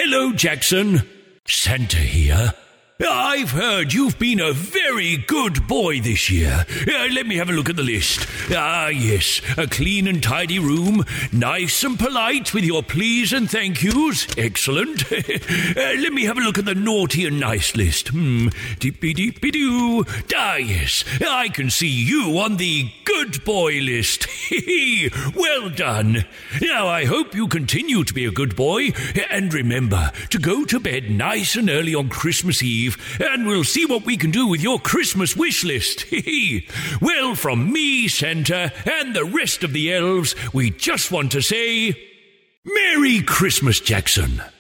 Hello, Jackson. Santa here. I've heard you've been a very good boy this year. Let me have a look at the list. Yes, a clean and tidy room, nice and polite with your please and thank yous. Excellent. Let me have a look at the naughty and nice list. Deepy-deepy-doo. Yes, I can see you on the good boy list. Well done. Now, I hope you continue to be a good boy, and remember to go to bed nice and early on Christmas Eve, and we'll see what we can do with your Christmas wish list. Well, from me, Santa, and the rest of the elves, we just want to say, Merry Christmas, Jackson.